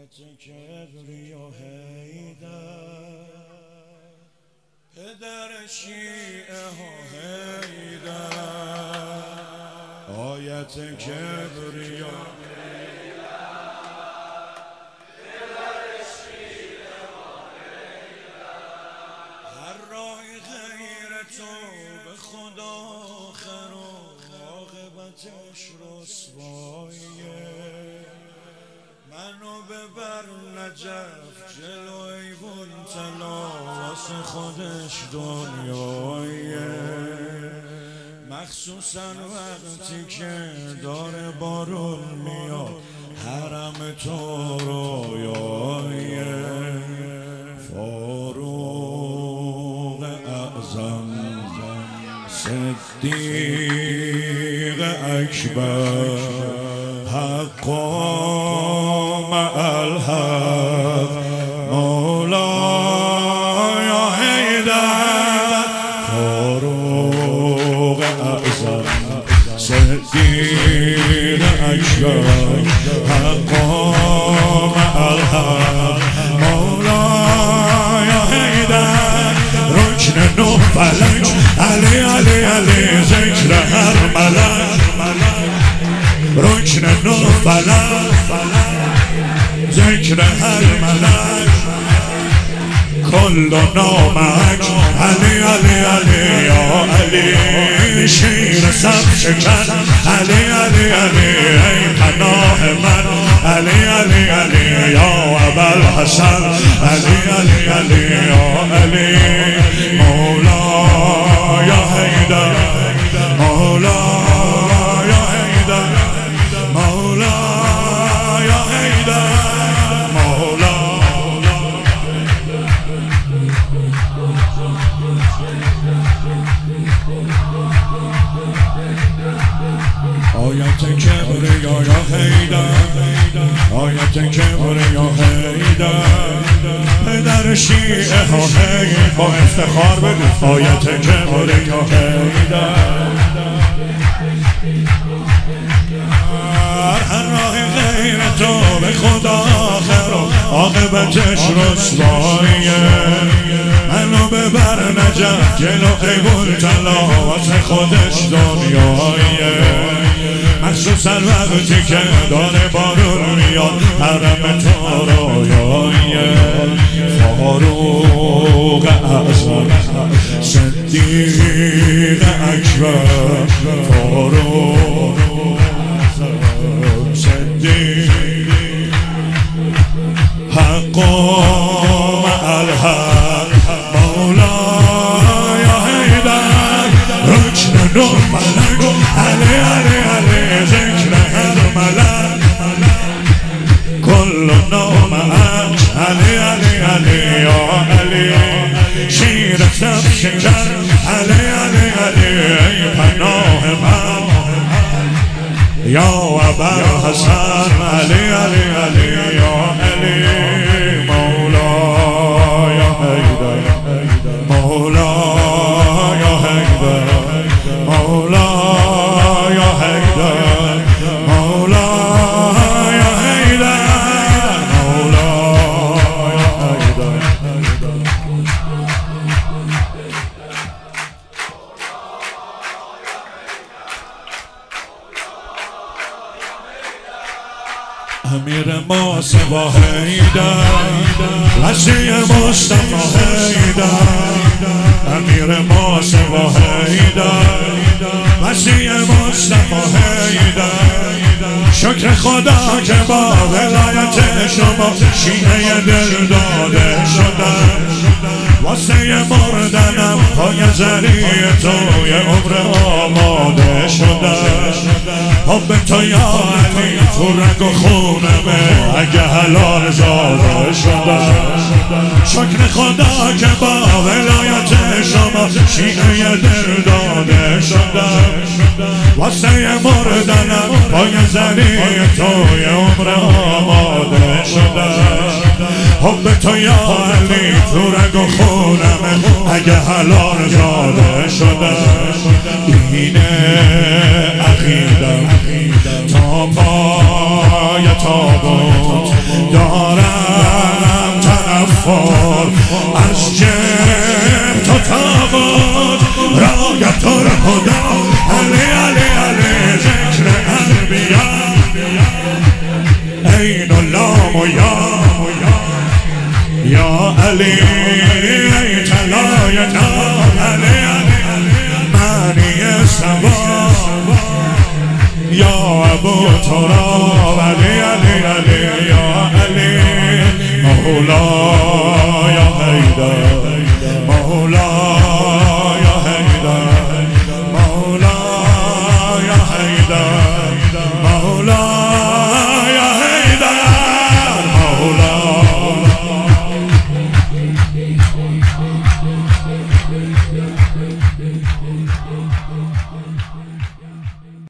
کبریا حیدر، پدر شیعه ها حیدر، آیت کبریا پدر شیعه ها حیدر. هر راه غیر تو به خدا آخر و عاقبتش رسواییه. منو ببر نجف جلو ایوون طلا، واسه خودش دنیاییه. مخصوصا وقتی که داره بارون میاد، حرم تو رویاییه. فاروق اعظم، صدیق اکبر، حقا مع الحق، مولای حیدر. فاروق اعظم، صدیق اکبر، حقا مع الحق، مولای حیدر. رکن نه فلک، علی علی علی، ذکر هر ملک. رکن نه فلک، ذکر هر ملک. کل نامک، علی علی علی یا علی. شیر سب شکن، علی علی علی ای پناه من. علی علی علی یا ابوالحسن، علی علی علی یا علی. مولای حیدر، مولای حیدر، مولای حیدر، آیت کبریا یا حیدر، آیت کبریا حیدر، پدر شیعه ها حیدر. با افتخار بگو آیت کبریا حیدر. هر راه غیر تو به خدا آخر و عاقبتش رسواییه. منو ببر نجف جلو ایوون طلا، واسه خودش دنیاییه. مخصوصا وقتی که داره بارون میاد، حرم تو رویاییه. فاروق اعظم، صدیق اکبر، فاروق اعظم، صدیق، حقا مع الحق، مولای حیدر. رکن نه فلک، علی علی علی، ذکر هر ملک. کل نامک، علی علی علی یا علی. شیر سب شکن، علی علی علی ای پناه من. یا ابوالحسن، علی علی علی یا علی. مولای حیدر، مولای حیدر، مولای حیدر، مولای حیدر، مولای حیدر. امیر ما سوا حیدر، وسیع مصطفی حیدر. امیر ما سوا حیدر، وسیع مصطفی حیدر. شکر خدا که با ولایت شما شیعه دل داده شدن. واسه مردنم پای زریع توی عمر آماده شدن. حب تو یا علی تو رگ و خونمه، اگه حلال زاده شدن. شکر خدا که با ولایت شما شیعه دل داده شدن. واسه مردنم پای زریع توی عمر آماده شدن. حب تو یا علی تو رگ و خونمه، اگه حلال زاده شدن. اینه عقیدم تا پای تابوت دارم از جم تا تابوت رایت الهدی علی علی علی ذکر انبیا عین اللام و یا علی ای طلاینا علی معنی سوا یا ابو تراب